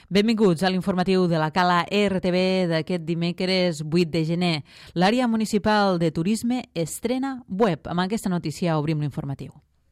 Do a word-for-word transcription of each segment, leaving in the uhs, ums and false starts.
Benvinguts a l'informatiu de la Cala R T V d'aquest dimecres vuit de gener. L'àrea municipal de turisme estrena web. Amb aquesta notícia obrim l'informatiu.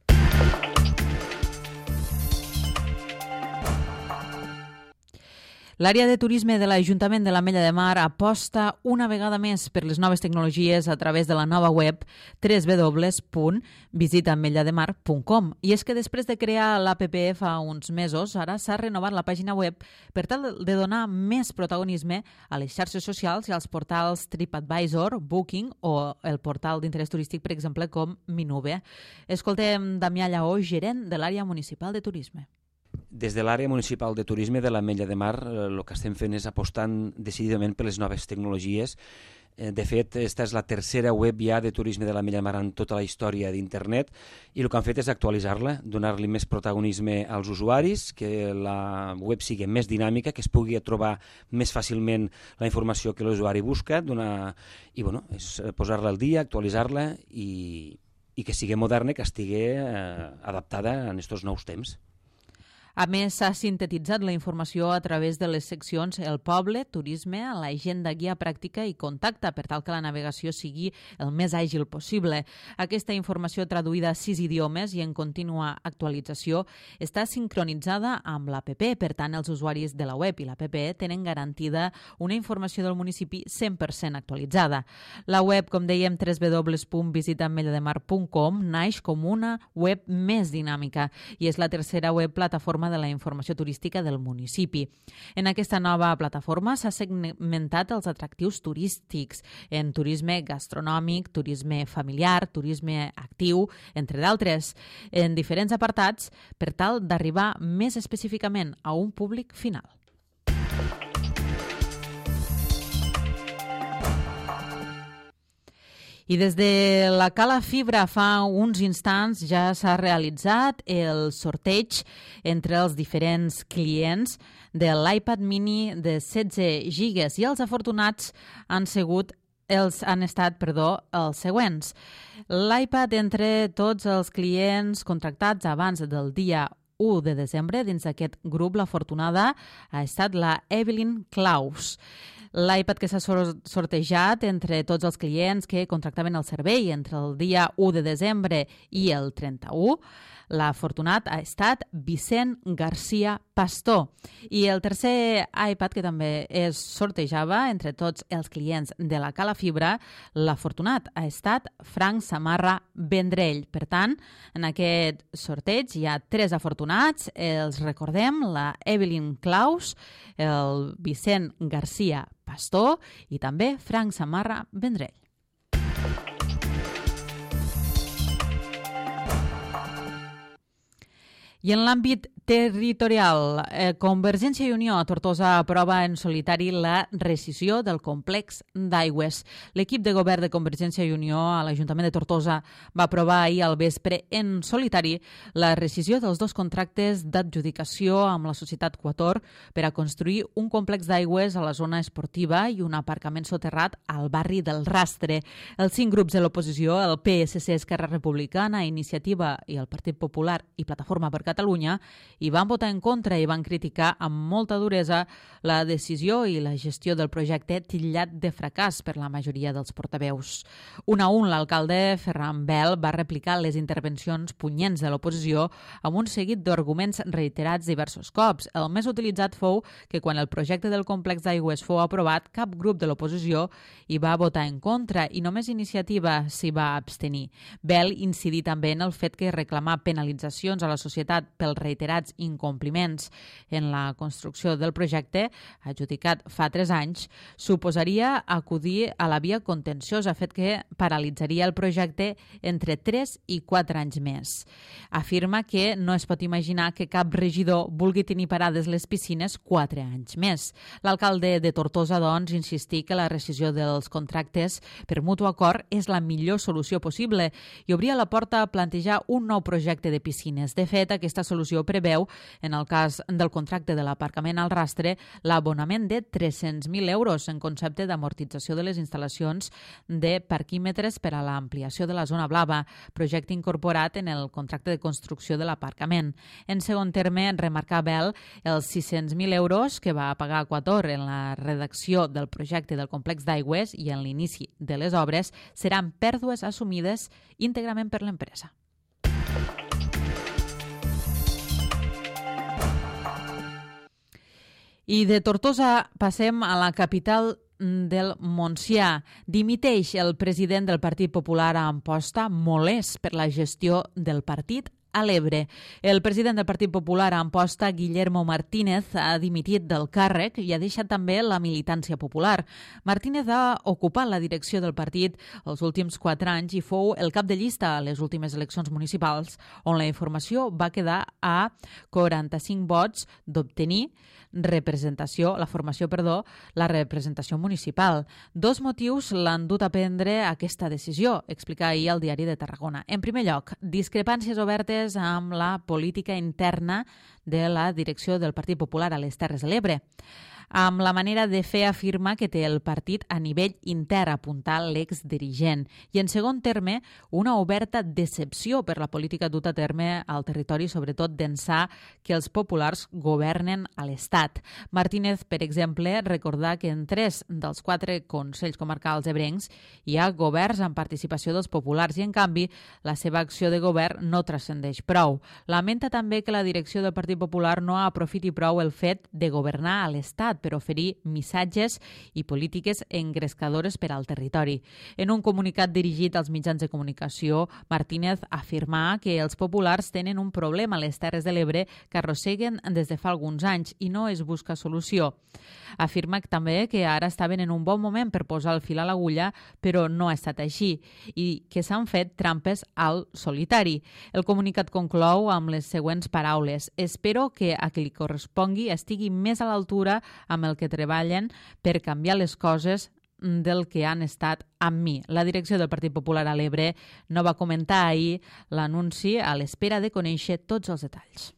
L'àrea de turisme de l'Ajuntament de l'Ametlla de Mar aposta una vegada més per les noves tecnologies a través de la nova web w w w punt visita ametlla de mar punt com. I és que després de crear l'A P P fa uns mesos, ara s'ha renovat la pàgina web per tal de donar més protagonisme a les xarxes socials i als portals TripAdvisor, Booking o el portal d'interès turístic, per exemple, com Minube. Escoltem Damià Lleó, gerent de l'àrea municipal de turisme. Des de l'àrea municipal de turisme de l'Ametlla de Mar, el que estem fent és apostant decididament per les noves tecnologies. De fet, esta és la tercera web ja de turisme de l'Ametlla de Mar en tota la història d'internet i el que han fet és actualitzar-la, donar-li més protagonisme als usuaris, que la web sigui més dinàmica, que es pugui trobar més fàcilment la informació que l'usuari busca, donar... i bueno, és posar-la al dia, actualitzar-la i, i que sigui moderna, que estigui eh, adaptada a aquests nous temps. A més, s'ha sintetitzat la informació a través de les seccions El Poble, Turisme, l'Agenda Guia Pràctica i Contacte, per tal que la navegació sigui el més àgil possible. Aquesta informació traduïda a sis idiomes i en contínua actualització està sincronitzada amb l'A P P. Per tant, els usuaris de la web i l'A P P tenen garantida una informació del municipi cent per cent actualitzada. La web, com dèiem, w w w punt visita ametlla de mar punt com, naix com una web més dinàmica i és la tercera web plataforma de la informació turística del municipi. En aquesta nova plataforma s'ha segmentat els atractius turístics en turisme gastronòmic, turisme familiar, turisme actiu, entre d'altres, en diferents apartats per tal d'arribar més específicament a un públic final. I des de la Cala Fibra fa uns instants ja s'ha realitzat el sorteig entre els diferents clients de l'iPad mini de setze gigas i els afortunats han sigut els han estat, perdó, els següents. L'iPad entre tots els clients contractats abans del dia u de desembre, dins d'aquest grup l'afortunada ha estat la Evelyn Claus. L'iPad que s'ha sortejat entre tots els clients que contractaven el servei entre el dia u de desembre i el trenta-u, l'afortunat ha estat Vicent García Pastor. I el tercer iPad que també es sortejava entre tots els clients de la Cala Fibra, l'afortunat ha estat Frank Samarra Vendrell. Per tant, en aquest sorteig hi ha tres afortunats, els recordem, la Evelyn Claus, el Vicent García Pastor i també Frank Samarra Vendrell. I en l'àmbit territorial, eh, Convergència i Unió a Tortosa aprova en solitari la rescissió del complex d'aigües. L'equip de govern de Convergència i Unió a l'Ajuntament de Tortosa va aprovar ahir al vespre en solitari la rescissió dels dos contractes d'adjudicació amb la societat Quator per a construir un complex d'aigües a la zona esportiva i un aparcament soterrat al barri del Rastre. Els cinc grups de l'oposició, el P S C, Esquerra Republicana, Iniciativa i el Partit Popular i Plataforma per Catalunya, i van votar en contra i van criticar amb molta duresa la decisió i la gestió del projecte titllat de fracàs per la majoria dels portaveus. Un a un, l'alcalde Ferran Bel va replicar les intervencions punyents de l'oposició amb un seguit d'arguments reiterats diversos cops. El més utilitzat fou que quan el projecte del complex d'aigües fou aprovat, cap grup de l'oposició hi va votar en contra i només Iniciativa s'hi va abstenir. Bel incidí també en el fet que reclamar penalitzacions a la societat pels reiterats incompliments en la construcció del projecte, adjudicat fa tres anys, suposaria acudir a la via contenciosa, fet que paralitzaria el projecte entre tres i quatre anys més. Afirma que no es pot imaginar que cap regidor vulgui tenir parades les piscines quatre anys més. L'alcalde de Tortosa, doncs, insistí que la rescissió dels contractes per mutu acord és la millor solució possible i obria la porta a plantejar un nou projecte de piscines. De fet, aquesta solució preveu preveu, en el cas del contracte de l'aparcament al rastre, l'abonament de tres-cents mil euros en concepte d'amortització de les instal·lacions de parquímetres per a l'ampliació de la zona blava, projecte incorporat en el contracte de construcció de l'aparcament. En segon terme, remarcar Bell els sis-cents mil euros que va pagar Aquator en la redacció del projecte del complex d'aigües i en l'inici de les obres seran pèrdues assumides íntegrament per l'empresa. I de Tortosa passem a la capital del Montsià. Dimiteix el president del Partit Popular a Amposta, molest per la gestió del partit a l'Ebre. El president del Partit Popular a Amposta, Guillermo Martínez, ha dimitit del càrrec i ha deixat també la militància popular. Martínez ha ocupat la direcció del partit els últims quatre anys i fou el cap de llista a les últimes eleccions municipals, on la informació va quedar a quaranta-cinc vots d'obtenir representació, la formació, perdó, la representació municipal. Dos motius l'han dut a prendre aquesta decisió, explica ahir al Diari de Tarragona. En primer lloc, discrepàncies obertes amb la política interna de la direcció del Partit Popular a les Terres de l'Ebre. Amb la manera de fer afirma que té el partit a nivell intern, apuntar l'exdirigent. I en segon terme, una oberta decepció per la política duta a terme al territori, sobretot d'ençà que els populars governen a l'Estat. Martínez, per exemple, recordà que en tres dels quatre consells comarcals ebrencs hi ha governs amb participació dels populars i, en canvi, la seva acció de govern no transcendeix prou. Lamenta també que la direcció del Partit Popular no aprofiti prou el fet de governar a l'Estat per oferir missatges i polítiques engrescadores per al territori. En un comunicat dirigit als mitjans de comunicació, Martínez afirmà que els populars tenen un problema a les Terres de l'Ebre que arrosseguen des de fa alguns anys i no es busca solució. Afirma també que ara estaven en un bon moment per posar el fil a l'agulla, però no ha estat així, i que s'han fet trampes al solitari. El comunicat conclou amb les següents paraules: «Espero que a qui li correspongui estigui més a l'altura amb el que treballen per canviar les coses del que han estat amb mi». La direcció del Partit Popular a l'Ebre no va comentar ahir l'anunci a l'espera de conèixer tots els detalls.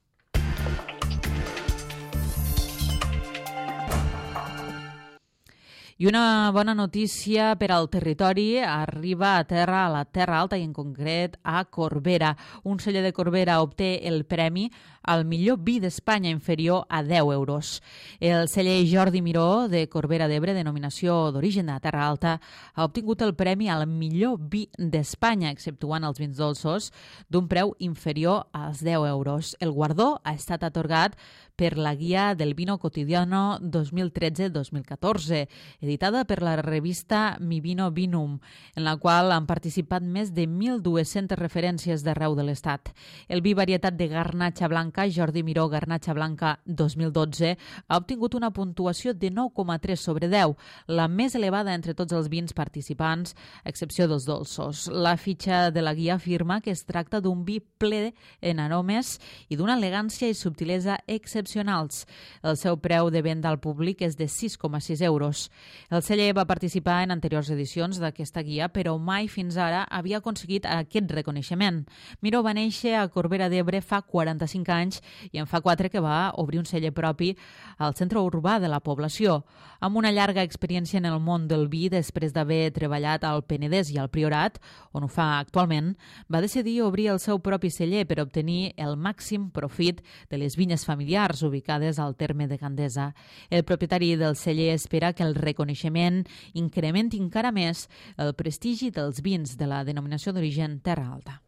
I una bona notícia per al territori arriba a terra, a la Terra Alta i en concret a Corbera. Un celler de Corbera obté el premi al millor vi d'Espanya inferior a deu euros. El celler Jordi Miró de Corbera d'Ebre, denominació d'origen de la Terra Alta, ha obtingut el premi al millor vi d'Espanya, exceptuant els vins dolços, d'un preu inferior als deu euros. El guardó ha estat atorgat per la Guia del Vino Cotidiano dos mil tretze dos mil catorze, editada per la revista Mi Vino Vinum, en la qual han participat més de mil dues-centes referències d'arreu de l'Estat. El vi varietat de Garnatxa Blanca, Jordi Miró Garnatxa Blanca dos mil dotze, ha obtingut una puntuació de nou coma tres sobre deu, la més elevada entre tots els vins participants, a excepció dels dolços. La fitxa de la guia afirma que es tracta d'un vi ple en aromes i d'una elegància i subtilesa excepcionals. El seu preu de venda al públic és de sis coma sis euros. El celler va participar en anteriors edicions d'aquesta guia, però mai fins ara havia aconseguit aquest reconeixement. Miró va néixer a Corbera d'Ebre fa quaranta-cinc anys i en fa quatre que va obrir un celler propi al centre urbà de la població. Amb una llarga experiència en el món del vi, després d'haver treballat al Penedès i al Priorat, on ho fa actualment, va decidir obrir el seu propi celler per obtenir el màxim profit de les vinyes familiars ubicades al terme de Gandesa. El propietari del celler espera que el reconeixement incrementi encara més el prestigi dels vins de la denominació d'origen Terra Alta.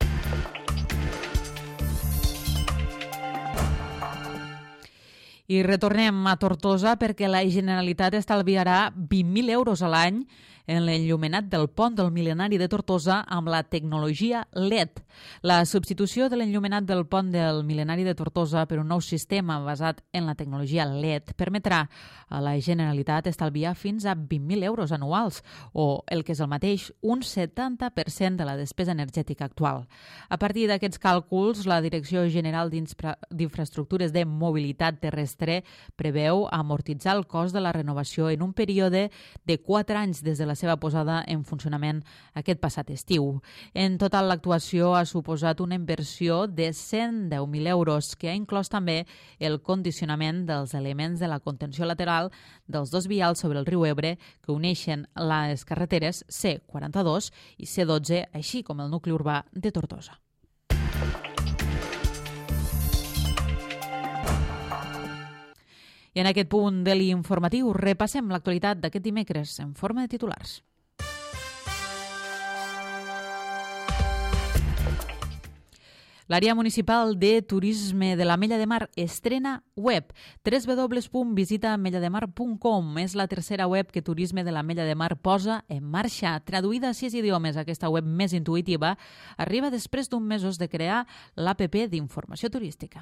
I retornem a Tortosa perquè la Generalitat estalviarà vint mil euros a l'any en l'enllumenat del pont del Mil·lenari de Tortosa amb la tecnologia L E D. La substitució de l'enllumenat del pont del Mil·lenari de Tortosa per un nou sistema basat en la tecnologia L E D permetrà a la Generalitat estalviar fins a vint mil euros anuals, o el que és el mateix, un setanta per cent de la despesa energètica actual. A partir d'aquests càlculs, la Direcció General d'Infraestructures de Mobilitat Terrestre preveu amortitzar el cost de la renovació en un període de quatre anys des de la seva posada en funcionament aquest passat estiu. En total, l'actuació ha suposat una inversió de cent deu mil euros, que ha inclòs també el condicionament dels elements de la contenció lateral dels dos vials sobre el riu Ebre que uneixen les carreteres C quaranta-dos i C dotze, així com el nucli urbà de Tortosa. I en aquest punt de l'informatiu repassem l'actualitat d'aquest dimecres en forma de titulars. L'àrea municipal de turisme de l'Ametlla de Mar estrena web. w w w punt visita ametlla de mar punt com és la tercera web que Turisme de l'Ametlla de Mar posa en marxa. Traduïda a sis idiomes, aquesta web més intuïtiva arriba després d'un mesos de crear l'app d'informació turística.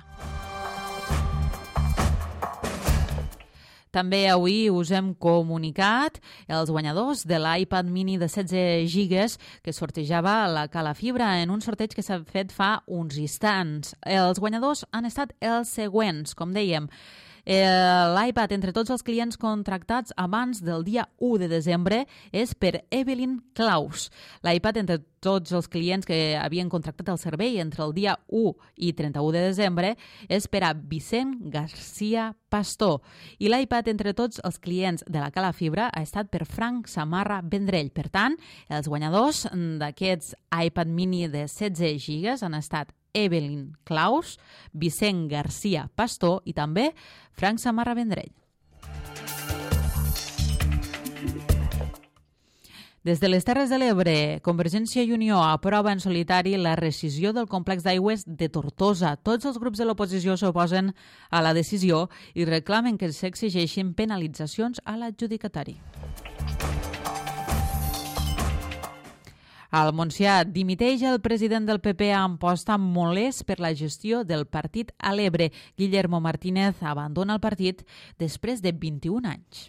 També avui us hem comunicat els guanyadors de l'iPad mini de setze gigas que sortejava la Cala Fibra en un sorteig que s'ha fet fa uns instants. Els guanyadors han estat els següents, com dèiem. L'iPad entre tots els clients contractats abans del dia u de desembre és per Evelyn Claus. L'iPad entre tots els clients que havien contractat el servei entre el dia u i trenta-u de desembre és per a Vicent García Pastor. I l'iPad entre tots els clients de la Cala Fibra ha estat per Frank Samarra Vendrell. Per tant, els guanyadors d'aquests iPad mini de setze gigas han estat Evelyn Claus, Vicent García Pastor i també Frank Samarra Vendrell. Des de les Terres de l'Ebre, Convergència i Unió aprova en solitari la rescissió del complex d'aigües de Tortosa. Tots els grups de l'oposició s'oposen a la decisió i reclamen que s'exigeixin penalitzacions a l'adjudicatari. Al Montsià dimiteix el president del P P a Amposta molest per la gestió del partit a l'Ebre. Guillermo Martínez abandona el partit després de vint-i-un anys.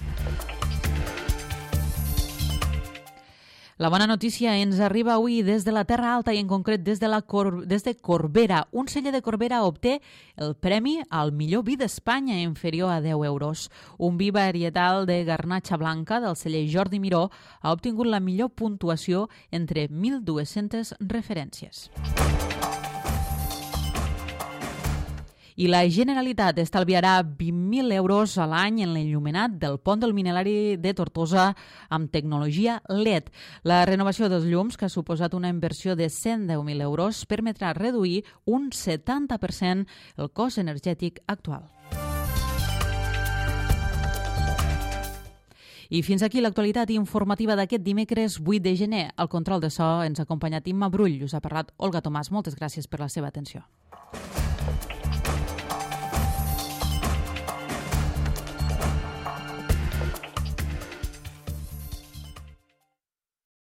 La bona notícia ens arriba avui des de la Terra Alta i en concret des de, la Cor des de Corbera. Un celler de Corbera obté el premi al millor vi d'Espanya inferior a deu euros. Un vi varietal de garnatxa blanca del celler Jordi Miró ha obtingut la millor puntuació entre mil dues-centes referències. I la Generalitat estalviarà vint mil euros a l'any en l'enllumenat del pont del Minerari de Tortosa amb tecnologia L E D. La renovació dels llums, que ha suposat una inversió de cent deu mil euros, permetrà reduir un setanta per cent el cost energètic actual. I fins aquí l'actualitat informativa d'aquest dimecres vuit de gener. Al control de so ens ha acompanyat Imma Brull. Us ha parlat Olga Tomàs. Moltes gràcies per la seva atenció.